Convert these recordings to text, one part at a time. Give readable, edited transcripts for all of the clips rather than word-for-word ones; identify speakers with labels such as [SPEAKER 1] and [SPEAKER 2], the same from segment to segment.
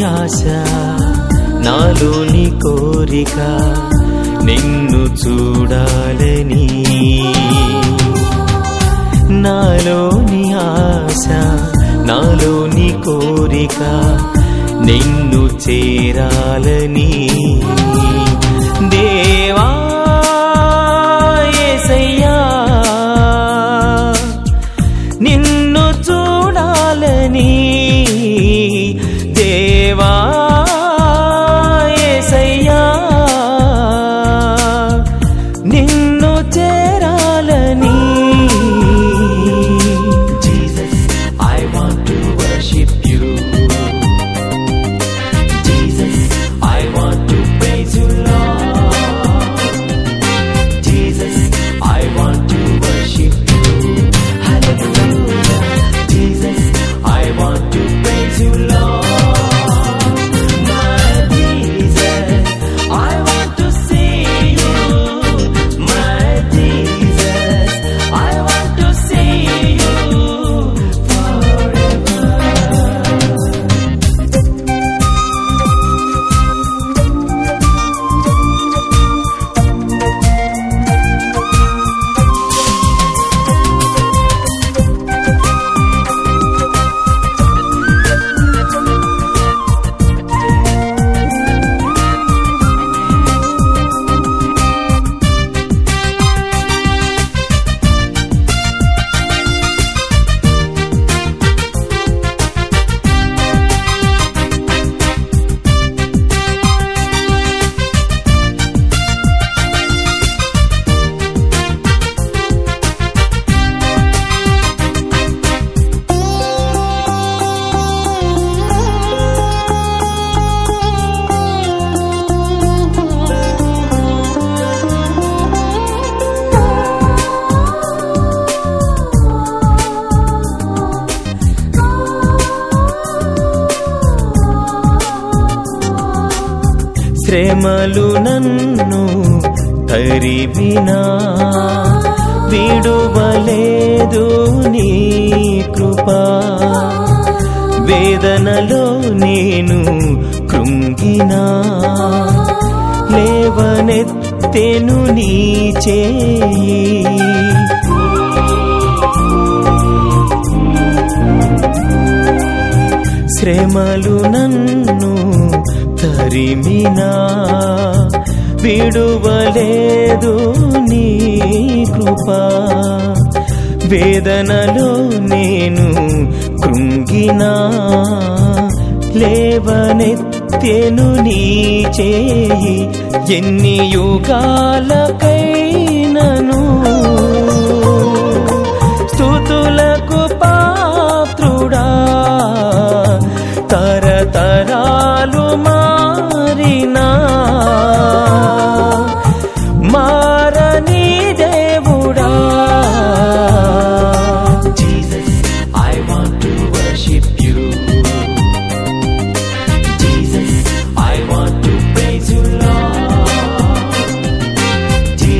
[SPEAKER 1] ఆశ నాలోని కోరిక నిన్ను చూడాలని నాలోని ఆశ నాలోని కోరిక నిన్ను చేరాలని దేవా యేసయ్యా నిన్ను చూడాలని దేవా యేసయ్యా నిన్ను చేరాలని Jesus, I want to worship you. Jesus, I want to praise you, Lord. Jesus, I want to worship you. Hallelujah. Jesus, I want to praise you, Lord. My Jesus, I want to see you. My Jesus, I want to see you forever. శ్రమలు నన్ను తరిమినా విడువలేదు నీ కృపా వేదనలో నేను కృంగినా లేవనెత్తెను నీ చేయి శ్రమలు నన్ను తరిమినా విడువలేదు నీ కృపా వేదనలో నేను కృంగినా లేవనెత్తెను నీ చేయి ఎన్ని యుగాలకైనను స్తుతులకు పాత్రుడా తరతరాలు మారినా మారని దేవుడా Jesus, I want to worship you. Jesus, I want to praise you, Lord.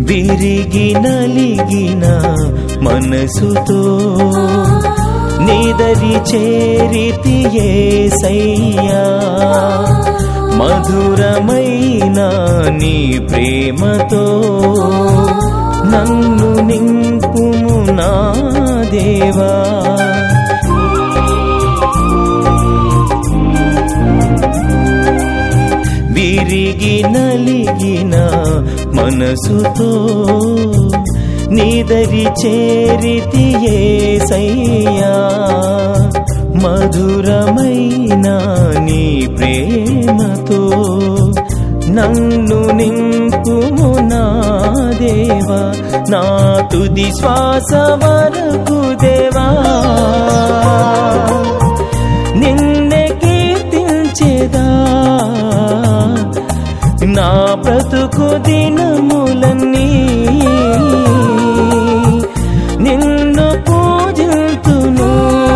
[SPEAKER 2] విరిగి నలిగిన మనసుతో నీదరి చేరితి యేసయ్యా మధురమైన నీ ప్రేమతో నన్ను నింపుము నా దేవా విరిగి నలిగిన మనసుతో నీదరి చేరితి యేసయ్యా మధురమైన నీ ప్రేమతో నన్ను నింపుము నా దేవా నా తుది శ్వాస వరకు దేవా నిన్నే కీర్తించెదా నా బ్రతుకు దినములన్నీ నిన్ను పూజింతును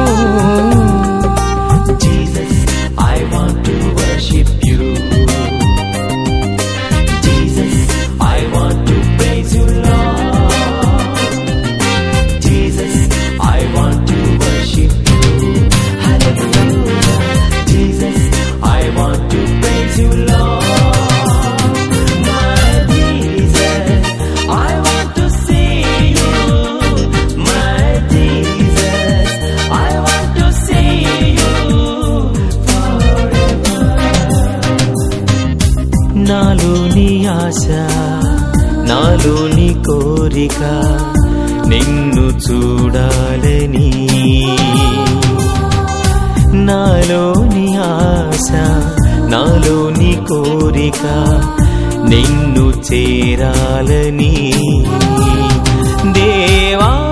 [SPEAKER 1] Jesus, I want to worship you. Jesus, I want to praise you, Lord. Jesus, I want to worship you. Hallelujah. Jesus, I want to praise you, Lord. My Jesus, I want to see you. My Jesus, I want to see you forever.
[SPEAKER 2] నాలోని ఆశ నాలోని కోరిక నిన్ను చూడాలని నాలోని ఆశ నాలోని కోరిక నిన్ను చేరాలని దేవా